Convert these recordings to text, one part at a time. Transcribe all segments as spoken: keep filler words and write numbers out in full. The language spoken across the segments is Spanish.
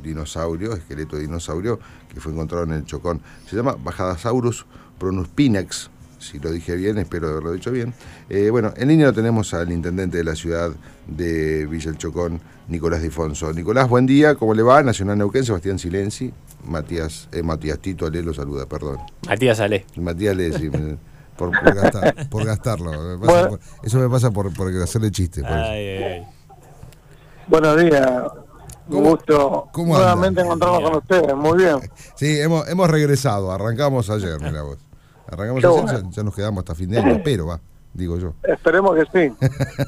dinosaurio, esqueleto de dinosaurio, que fue encontrado en el Chocón. Se llama Bajadasaurus pronuspinax, si lo dije bien, espero haberlo dicho bien. Eh, bueno, en línea lo tenemos al intendente de la ciudad de Villa El Chocón, Nicolás Difonso. Nicolás, buen día, ¿cómo le va? Nacional Neuquén, Sebastián Silenzi, Matías, eh, Matías Tito Ale lo saluda, perdón. Matías Ale. Matías Ale, sí, me, por, por, gastar, por gastarlo. Me pasa bueno. por, eso me pasa por, por hacerle chiste. Por ay, ay, ay. Buenos días. Un gusto ¿Cómo nuevamente encontrarnos con ustedes. Muy bien. Sí, hemos, hemos regresado. Arrancamos ayer, mira vos. Arrancamos ayer, bueno. ya, ya nos quedamos hasta fin de año, pero va, digo yo. Esperemos que sí.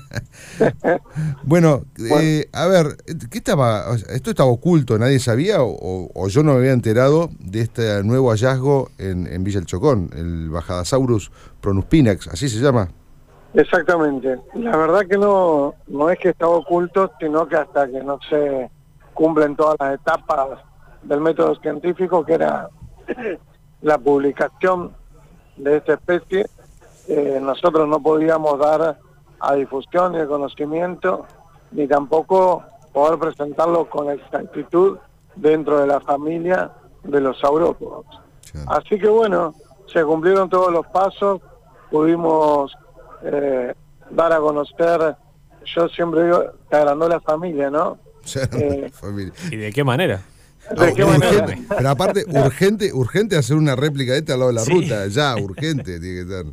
Bueno, bueno. Eh, a ver, ¿qué estaba? ¿Esto estaba oculto? ¿Nadie sabía? O, o yo no me había enterado de este nuevo hallazgo en, en Villa El Chocón, el Bajadasaurus pronuspinax, ¿así se llama? Exactamente. La verdad que no, no es que estaba oculto, sino que hasta que no se cumplen todas las etapas del método científico, que era la publicación de esta especie, eh, nosotros no podíamos dar a difusión ni de conocimiento, ni tampoco poder presentarlo con exactitud dentro de la familia de los saurópodos. Sí. Así que bueno, se cumplieron todos los pasos, pudimos eh, dar a conocer, yo siempre digo, se agrandó la familia, ¿no? Eh, ¿Y de qué manera? ¿De ah, qué urgente, manera? Pero aparte, urgente, urgente hacer una réplica de este al lado de la sí. ruta, ya, urgente tiene que ser.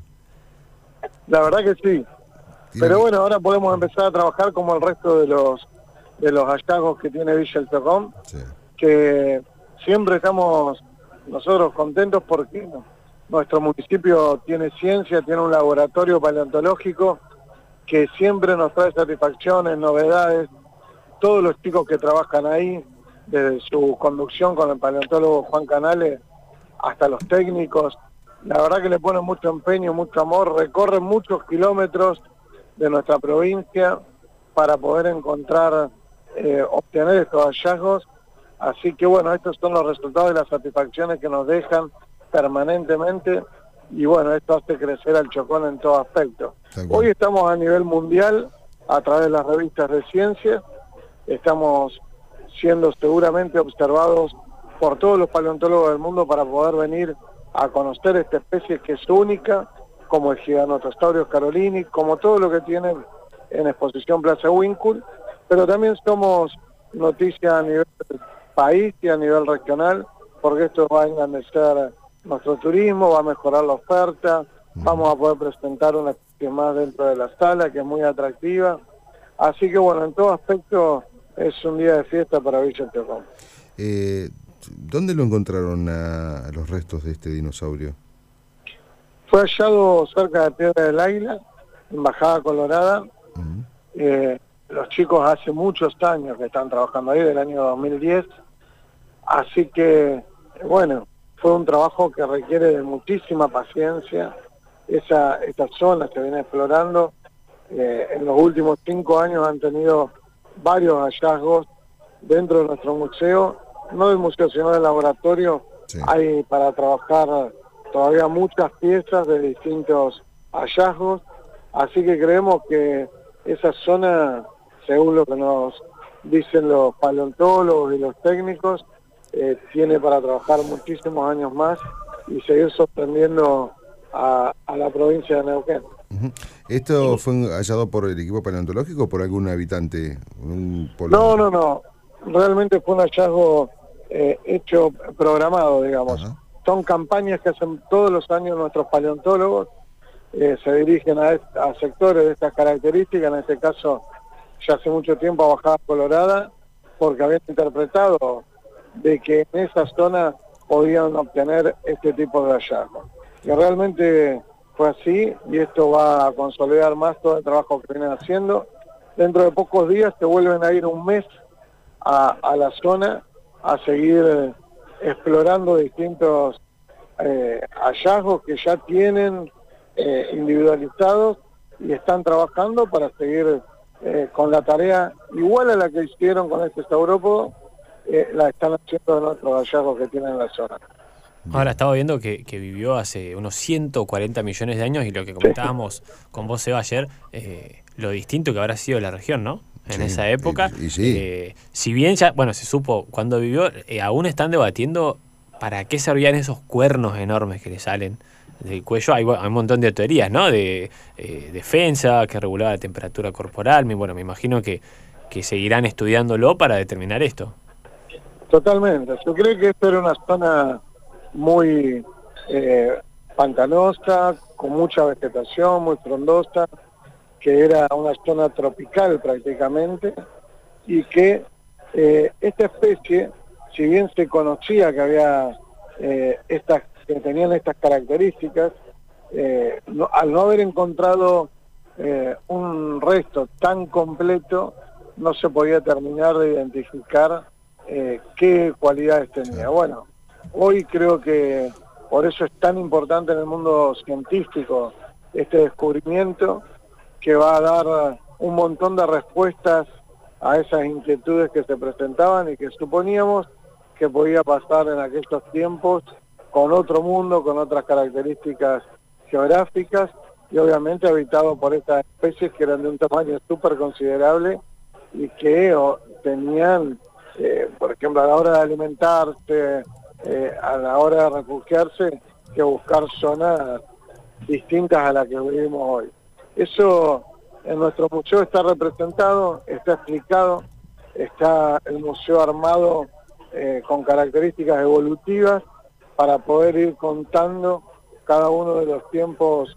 La verdad que sí. Tiene pero que... bueno, ahora podemos empezar a trabajar como el resto de los de los hallazgos que tiene Villa El Chocón, sí. que siempre estamos nosotros contentos porque no, nuestro municipio tiene ciencia, tiene un laboratorio paleontológico que siempre nos trae satisfacciones, novedades. Todos los chicos que trabajan ahí, desde su conducción con el paleontólogo Juan Canales hasta los técnicos, la verdad que le ponen mucho empeño, mucho amor, recorren muchos kilómetros de nuestra provincia para poder encontrar, eh, obtener estos hallazgos. Así que bueno, estos son los resultados y las satisfacciones que nos dejan permanentemente, y bueno, esto hace crecer al Chocón en todo aspecto. Hoy estamos a nivel mundial a través de las revistas de ciencia, estamos siendo seguramente observados por todos los paleontólogos del mundo para poder venir a conocer esta especie que es única, como el Giganotosaurus carolini, como todo lo que tienen en exposición Plaza Winkle, pero también somos noticia a nivel país y a nivel regional, porque esto va a engrandecer nuestro turismo, va a mejorar la oferta, vamos a poder presentar una especie más dentro de la sala, que es muy atractiva. Así que bueno, en todo aspecto es un día de fiesta para Villa El Chocón. Eh, ¿Dónde lo encontraron a, a los restos de este dinosaurio? Fue hallado cerca de Piedra del Águila, en Bajada Colorada. Uh-huh. eh, los chicos hace muchos años que están trabajando ahí, del año dos mil diez. Así que, bueno, fue un trabajo que requiere de muchísima paciencia. Esa, esta zona se viene explorando. Eh, en los últimos cinco años han tenido varios hallazgos dentro de nuestro museo, no del museo sino del laboratorio. Sí. Hay para trabajar todavía muchas piezas de distintos hallazgos, así que creemos que esa zona, según lo que nos dicen los paleontólogos y los técnicos, eh, tiene para trabajar muchísimos años más y seguir sorprendiendo a, a la provincia de Neuquén. Uh-huh. ¿Esto fue hallado por el equipo paleontológico o por algún habitante? Un no, no, no. Realmente fue un hallazgo eh, hecho, programado, digamos. Uh-huh. Son campañas que hacen todos los años nuestros paleontólogos, eh, se dirigen a, a sectores de estas características, en este caso ya hace mucho tiempo a Bajada Colorada, porque habían interpretado de que en esa zona podían obtener este tipo de hallazgos. Y realmente fue así, y esto va a consolidar más todo el trabajo que vienen haciendo. Dentro de pocos días se vuelven a ir un mes a, a la zona a seguir eh, explorando distintos eh, hallazgos que ya tienen eh, individualizados y están trabajando para seguir eh, con la tarea igual a la que hicieron con este saurópodo, eh, la están haciendo en otros hallazgos que tienen en la zona. Ahora estaba viendo que, que vivió hace unos ciento cuarenta millones de años, y lo que comentábamos sí. con vos, Seba, ayer, eh, lo distinto que habrá sido la región, ¿no? en sí, esa época. Y, y sí. Eh, si bien ya, bueno, se supo cuando vivió, eh, aún están debatiendo para qué servían esos cuernos enormes que le salen del cuello. Hay, hay un montón de teorías, ¿no? De eh, defensa, que regulaba la temperatura corporal. Bueno, me imagino que, que seguirán estudiándolo para determinar esto. Totalmente. Yo creo que esto era una zona muy eh, pantanosa, con mucha vegetación, muy frondosa, que era una zona tropical prácticamente, y que eh, esta especie, si bien se conocía que había eh, estas, que tenían estas características, eh, no, al no haber encontrado eh, un resto tan completo, no se podía terminar de identificar eh, qué cualidades tenía. Bueno, hoy creo que por eso es tan importante en el mundo científico este descubrimiento, que va a dar un montón de respuestas a esas inquietudes que se presentaban y que suponíamos que podía pasar en aquellos tiempos con otro mundo, con otras características geográficas y obviamente habitado por estas especies que eran de un tamaño súper considerable y que o, tenían, eh, por ejemplo, a la hora de alimentarse, eh, a la hora de refugiarse, que buscar zonas distintas a las que vivimos hoy. Eso en nuestro museo está representado, está explicado, está el museo armado eh, con características evolutivas para poder ir contando cada uno de los tiempos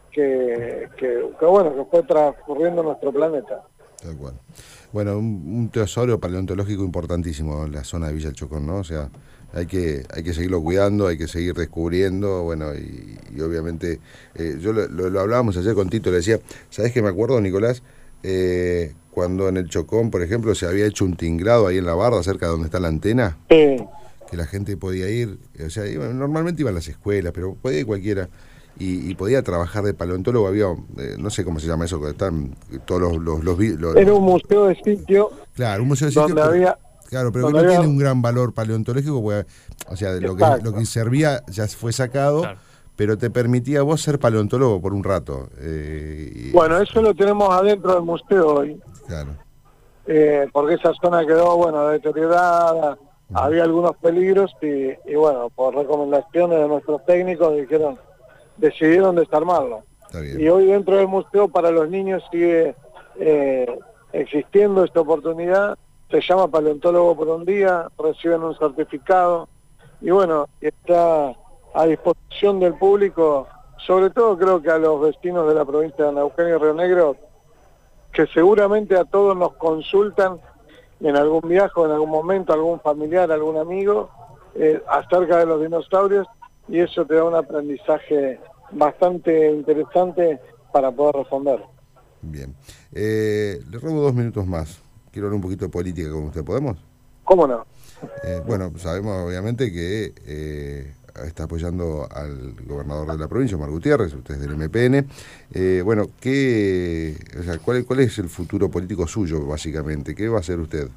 que, que, que bueno, que fue transcurriendo nuestro planeta. Tal cual. Bueno, un, un tesoro paleontológico importantísimo en la zona de Villa El Chocón, ¿no? O sea, hay que hay que seguirlo cuidando, hay que seguir descubriendo, bueno, y, y obviamente, eh, yo lo, lo, lo hablábamos ayer con Tito, le decía, ¿sabés qué me acuerdo, Nicolás? Eh, cuando en el Chocón, por ejemplo, se había hecho un tinglado ahí en la barda, cerca de donde está la antena, sí. Que la gente podía ir, o sea, iba, normalmente iban a las escuelas, pero podía ir cualquiera, y, y podía trabajar de paleontólogo, había, eh, no sé cómo se llama eso, que están todos los... los, los, los Era un museo de sitio. Claro, un museo de sitio. Donde pero, había... Claro, pero que no había... tiene un gran valor paleontológico, porque, o sea, lo que, lo que servía ya fue sacado, claro, pero te permitía vos ser paleontólogo por un rato. Eh, y... Bueno, eso lo tenemos adentro del museo hoy. Claro. Eh, porque esa zona quedó, bueno, deteriorada, uh-huh. Había algunos peligros y, y, bueno, por recomendaciones de nuestros técnicos dijeron, decidieron desarmarlo. Está bien. Y hoy dentro del museo para los niños sigue eh, existiendo esta oportunidad. Se llama Paleontólogo por un día, reciben un certificado y bueno, está a disposición del público, sobre todo creo que a los vecinos de la provincia de Neuquén y Río Negro, que seguramente a todos nos consultan en algún viaje, en algún momento, algún familiar, algún amigo, eh, acerca de los dinosaurios, y eso te da un aprendizaje bastante interesante para poder responder. Bien. Eh, le robo dos minutos más. Quiero hablar un poquito de política con usted, ¿podemos? ¿Cómo no? Eh, bueno, sabemos obviamente que eh, está apoyando al gobernador de la provincia, Omar Gutiérrez, usted es del M P N. Eh, bueno, ¿qué, o sea, ¿cuál, ¿cuál es el futuro político suyo, básicamente? ¿Qué va a hacer usted?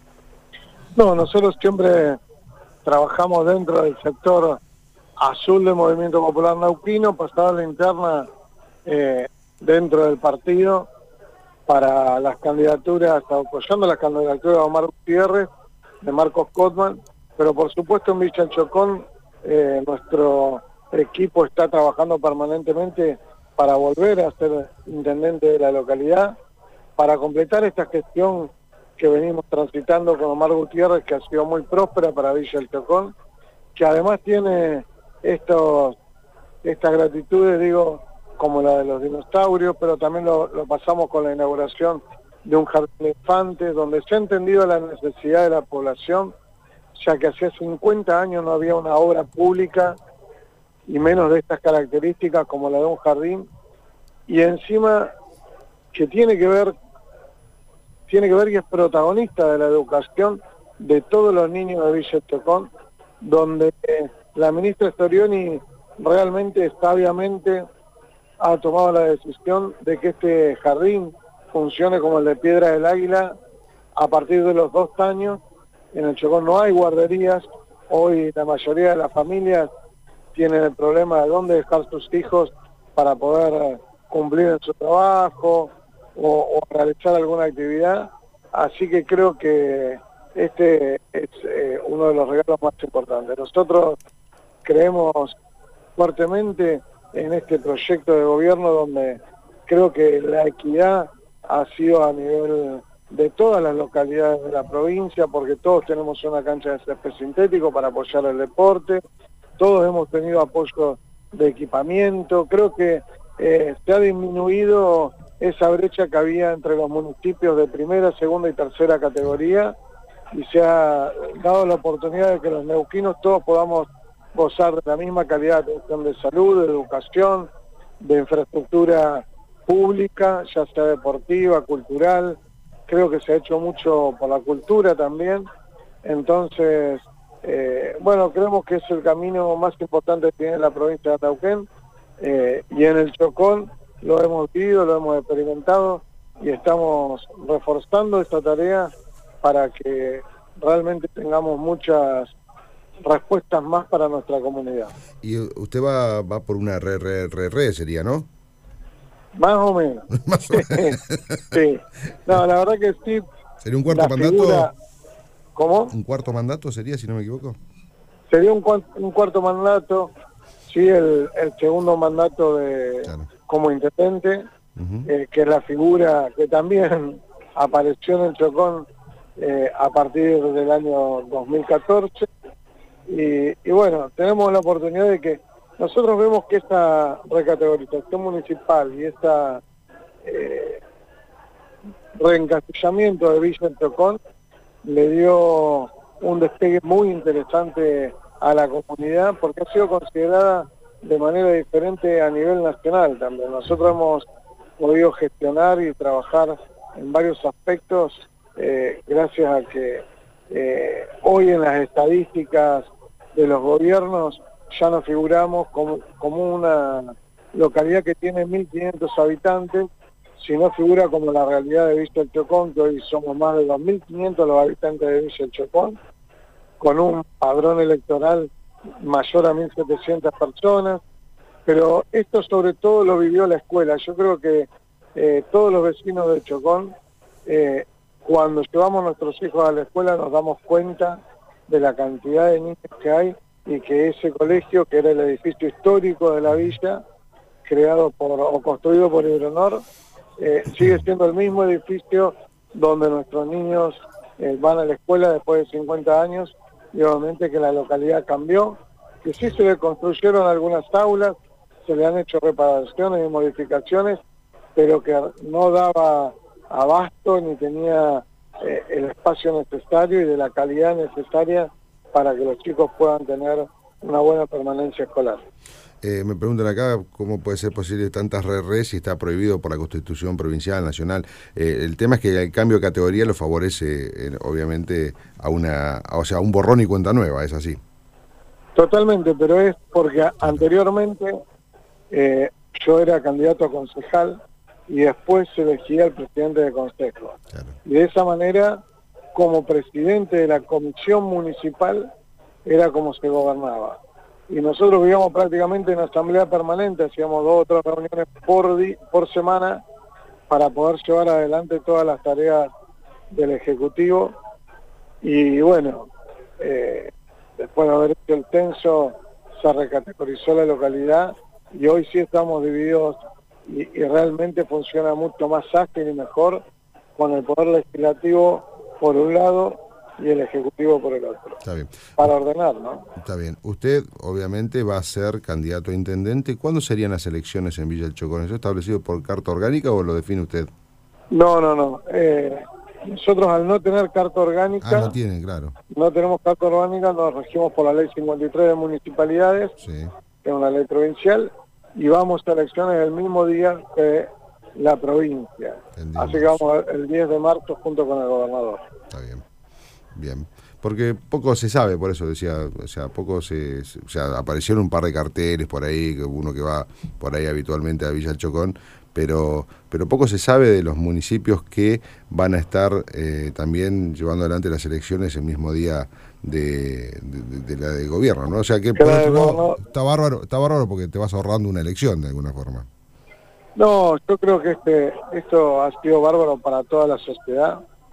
No, nosotros siempre trabajamos dentro del sector azul del Movimiento Popular Neuquino, pasada la interna eh, dentro del partido, para las candidaturas, apoyando las candidaturas de Omar Gutiérrez, de Marcos Cotman, pero por supuesto en Villa El Chocón eh, nuestro equipo está trabajando permanentemente para volver a ser intendente de la localidad, para completar esta gestión que venimos transitando con Omar Gutiérrez, que ha sido muy próspera para Villa El Chocón, que además tiene estos, estas gratitudes, digo, como la de los dinosaurios, pero también lo, lo pasamos con la inauguración de un jardín de infantes, donde se ha entendido la necesidad de la población, ya que hacía cincuenta años no había una obra pública, y menos de estas características como la de un jardín, y encima que tiene que ver, tiene que ver y es protagonista de la educación de todos los niños de Villa El Chocón, donde eh, la ministra Storioni realmente, sabiamente, ha tomado la decisión de que este jardín funcione como el de Piedra del Águila a partir de los dos años. En el Chocón no hay guarderías, hoy la mayoría de las familias tienen el problema de dónde dejar sus hijos para poder cumplir en su trabajo o, o realizar alguna actividad, así que creo que este es eh, uno de los regalos más importantes. Nosotros creemos fuertemente en este proyecto de gobierno donde creo que la equidad ha sido a nivel de todas las localidades de la provincia, porque todos tenemos una cancha de césped sintético para apoyar el deporte, todos hemos tenido apoyo de equipamiento, creo que eh, se ha disminuido esa brecha que había entre los municipios de primera, segunda y tercera categoría, y se ha dado la oportunidad de que los neuquinos todos podamos gozar de la misma calidad de atención de salud, de educación, de infraestructura pública, ya sea deportiva, cultural. Creo que se ha hecho mucho por la cultura también. Entonces, eh, bueno, creemos que es el camino más importante que tiene la provincia de Neuquén, eh, y en el Chocón lo hemos vivido, lo hemos experimentado y estamos reforzando esta tarea para que realmente tengamos muchas respuestas más para nuestra comunidad. Y usted va, va por una re, re, re, re, sería, ¿no? Más o menos. Más o menos. Sí. No, la verdad que sí. ¿Sería un cuarto mandato? Figura... ¿Cómo? ¿Un cuarto mandato sería, si no me equivoco? Sería un, un cuarto mandato, sí, el, el segundo mandato de claro. como intendente, uh-huh. eh, que es la figura que también apareció en el Chocón eh, a partir del año dos mil catorce. Y, y bueno, tenemos la oportunidad de que nosotros vemos que esta recategorización municipal y este eh, reencasillamiento de Villa del Chocón le dio un despegue muy interesante a la comunidad porque ha sido considerada de manera diferente a nivel nacional también. Nosotros hemos podido gestionar y trabajar en varios aspectos eh, gracias a que eh, hoy en las estadísticas de los gobiernos ya nos figuramos como, como una localidad que tiene mil quinientos habitantes, si no figura como la realidad de Villa del Chocón, que hoy somos más de dos mil quinientos los habitantes de Villa del Chocón, con un padrón electoral mayor a mil setecientas personas, pero esto sobre todo lo vivió la escuela. Yo creo que eh, todos los vecinos de Chocón, eh, cuando llevamos a nuestros hijos a la escuela nos damos cuenta de la cantidad de niños que hay y que ese colegio, que era el edificio histórico de la villa, creado por o construido por Hidronor, eh, sigue siendo el mismo edificio donde nuestros niños eh, van a la escuela después de cincuenta años, y obviamente que la localidad cambió, que sí se le construyeron algunas aulas, se le han hecho reparaciones y modificaciones, pero que no daba abasto ni tenía eh, el espacio necesario y de la calidad necesaria para que los chicos puedan tener una buena permanencia escolar. Eh, me preguntan acá cómo puede ser posible tantas re-re si está prohibido por la Constitución provincial, nacional. Eh, el tema es que el cambio de categoría lo favorece, eh, obviamente, a una, a, o sea, a un borrón y cuenta nueva, ¿es así? Totalmente, pero es porque claro. anteriormente eh, yo era candidato a concejal y después se elegía el presidente de consejo. Claro. Y de esa manera, como presidente de la comisión municipal, era como se gobernaba. Y nosotros vivíamos prácticamente en asamblea permanente, hacíamos dos o tres reuniones por, di, por semana para poder llevar adelante todas las tareas del Ejecutivo. Y bueno, eh, después de haber hecho el censo, se recategorizó la localidad y hoy sí estamos divididos y, y realmente funciona mucho más ágil y mejor con el Poder Legislativo por un lado y el Ejecutivo por el otro. Está bien. Para ordenar, ¿no? Está bien. Usted, obviamente, va a ser candidato a intendente. ¿Cuándo serían las elecciones en Villa del Chocón? ¿Eso establecido por carta orgánica o lo define usted? No, no, no. Eh, nosotros al no tener carta orgánica... Ah, no tienen, claro. No tenemos carta orgánica, nos regimos por la ley cincuenta y tres de municipalidades, sí. que es una ley provincial, y vamos a elecciones el mismo día que la provincia. Entendimos. Así que vamos el diez de marzo junto con el gobernador. Está bien. Bien, porque poco se sabe, por eso decía, o sea, poco se, o sea, aparecieron un par de carteles por ahí, uno que va por ahí habitualmente a Villa del Chocón, pero, pero poco se sabe de los municipios que van a estar eh, también llevando adelante las elecciones el mismo día de, de, de la de gobierno, ¿no? O sea que por otro lado, está bárbaro, está bárbaro porque te vas ahorrando una elección de alguna forma. No, yo creo que este esto ha sido bárbaro para toda la sociedad.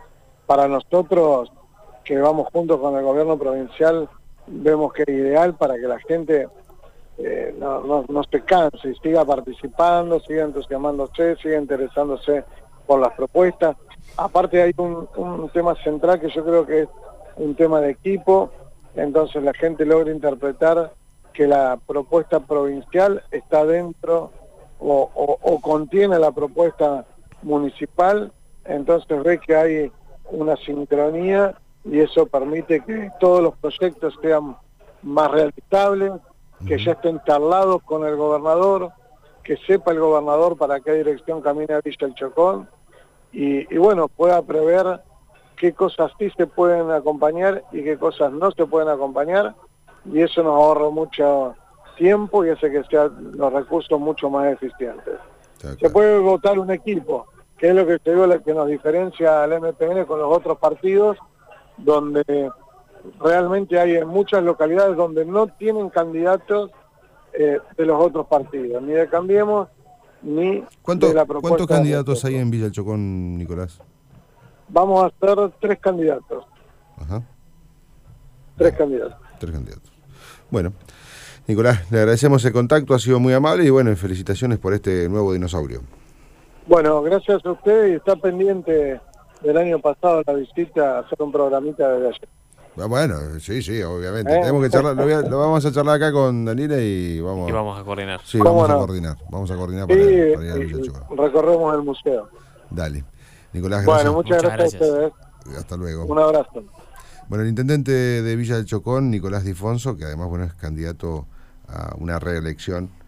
para nosotros, que vamos juntos con el gobierno provincial, vemos que es ideal para que la gente eh, no, no, no se canse y siga participando, siga entusiasmándose, siga interesándose por las propuestas. Aparte hay un, un tema central que yo creo que es un tema de equipo, entonces la gente logra interpretar que la propuesta provincial está dentro o, o, o contiene la propuesta municipal, entonces ve que hay una sincronía y eso permite que todos los proyectos sean más realizables, que ya estén charlados con el gobernador, que sepa el gobernador para qué dirección camina Villa El Chocón y, y bueno, pueda prever qué cosas sí se pueden acompañar y qué cosas no se pueden acompañar, y eso nos ahorra mucho tiempo y hace que sean los recursos mucho más eficientes. Okay. Se puede votar un equipo, que es lo que te digo, lo que nos diferencia al M P N con los otros partidos, donde realmente hay en muchas localidades donde no tienen candidatos eh, de los otros partidos, ni de Cambiemos, ni ¿Cuánto, de la propuesta. ¿Cuántos candidatos hay en Villa El Chocón, Nicolás? Vamos a hacer tres candidatos. Ajá. Tres Bien. candidatos. Tres candidatos. Bueno, Nicolás, le agradecemos el contacto, ha sido muy amable y bueno, felicitaciones por este nuevo dinosaurio. Bueno, gracias a usted y está pendiente del año pasado la visita a hacer un programita desde allá. Bueno, sí, sí, obviamente. ¿Eh? Tenemos que charlar, lo, voy a, lo vamos a charlar acá con Daniela y vamos, y vamos a coordinar. Sí, vamos no? a coordinar. Vamos a coordinar para, sí, para ir a Villa El Chocón. Recorremos el museo. Dale. Nicolás, gracias. Bueno, muchas, muchas gracias, gracias a ustedes. Hasta luego. Un abrazo. Bueno, el intendente de Villa El Chocón, Nicolás Difonso, que además bueno es candidato a una reelección